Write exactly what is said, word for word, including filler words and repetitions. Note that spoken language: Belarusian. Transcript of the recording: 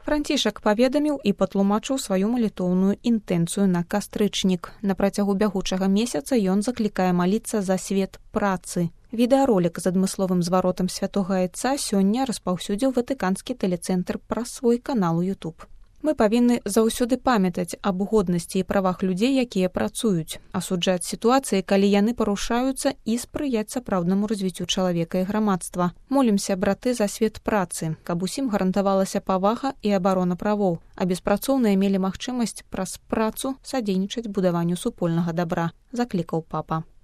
Францішак паведаміў і патлумачыў сваю малітоўную інтэнцыю на кастрычнік. На працягу бягучага месяца ён заклікае маліцца за свет працы. Відэаролік з адмысловым зваротам святога айца сёння распаўсюдзіў ватыканскі тэлецэнтр праз свой канал у YouTube. Мы павінны заўсёды памятаць аб годнасці і правах людзей, якія працуюць, асуджаць сітуацыі, калі яны парушаюцца, і спрыяць сапраўднаму развіццю чалавека і грамадства. Молімся, браты, за свет працы, каб усім гарантавалася павага і абарона правоў, а беспрацоўныя мелі магчымасць праз працу садзейнічаць будаванню супольнага дабра, заклікаў папа.